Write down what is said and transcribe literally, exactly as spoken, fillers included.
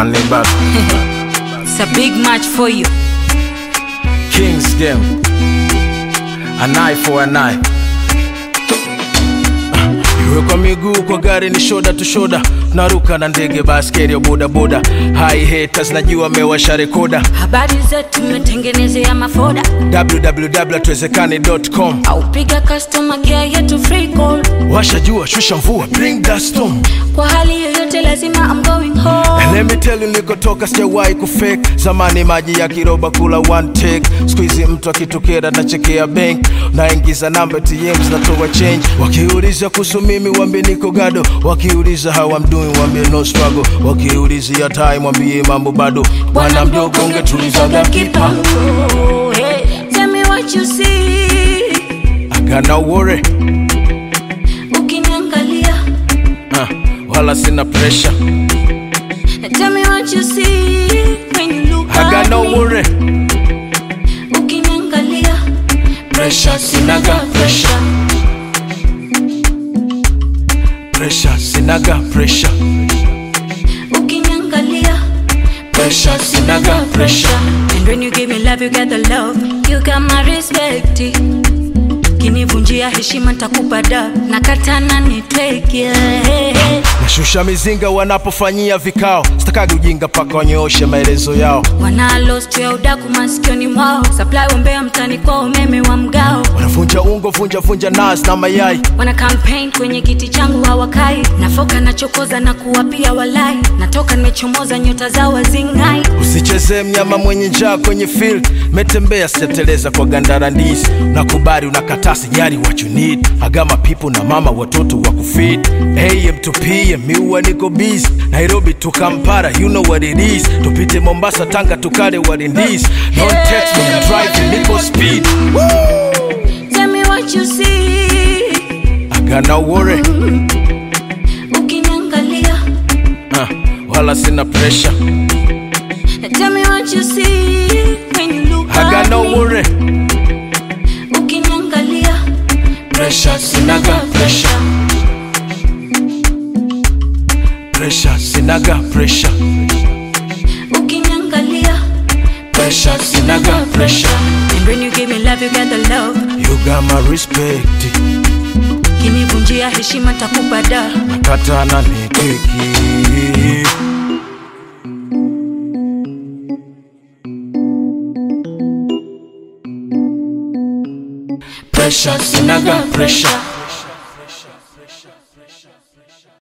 Stanley back. It's a big match for you. Kings game. An eye for an eye. Iwe kwa miguu kwa gari ni shoulder to shoulder. Naruka na ndege basketi ya boda boda. High haters najua mewasha rekoda. Habari zetu metengenezea mafoda. w w w dot tuwezekane dot com. Au piga customer care yetu free call. Washa jua, shusha mvua, bring that storm. Kwa hali yoyote lazima I'm going home. And let me tell you nilikotoka sijawahi kufake. Zamani maji ya kiroba kula one take. Squeeze mtu akitokea na chekea bank. Naingiza namba T Ms natoa change. Wakiuliza kuhusu mimi wambie niko gado. Wakiuliza how I'm doing wambie no struggle. Wakiuliza ya time wambie mambo bado. Bwana mdogo ungetuliza gakipa. Hey, tell me what you see. I got no worry. Ukiniangalia uh, wala sina pressure. Tell me what you see when you look I got at no me. worry. Ukiniangalia Pressure sinaga pressure. Pressure sinaga pressure. Ukiniangalia Pressure sinaga pressure. And when you give me love you get the love. You got my respect. Kinivunjia heshima nitakupa da. Nakatana ni take yeah. Nashusha mizinga wanapofanyia vikao. Sitakagi ujinga paka wanyooshe maelezo yao. Wana lost ya udaku masikioni mwao. Supply wombea mtani kwa umeme wa mgao. Wanavunja ungo, vunja vunja nas na mayai. Wana campaign kwenye kiti changu hawakai. Nafoka na chokoza na kuwapia walai. Natoka nimechomoza nyota za wazingai. Usicheze mnyama mwenye njaa kwenye field. Metembea sijateleza kwa gandara ndizi. Nakubali unakataa sijali what you need. I got my people na mama watoto wa kufeed. A M to P M miwa niko busy. Nairobi to Kampala you know what it is. Tupite Mombasa Tanga tukale what it is. Don't text me I'm driving niko speed. Woo! Tell me what you see. I got no worry. Ukiniangalia uh, wala sina pressure. Tell me what you see when you look I got at no me. worry. Ukiniangalia Pressure sinaga pressure. Pressure sinaga pressure. Ukiniangalia Pressure sinaga pressure. And when you give me love you get the love. You got my respect. Kinivunjia heshima nitakupa da. Nakatana ni keki. Pressure sinaga pressure.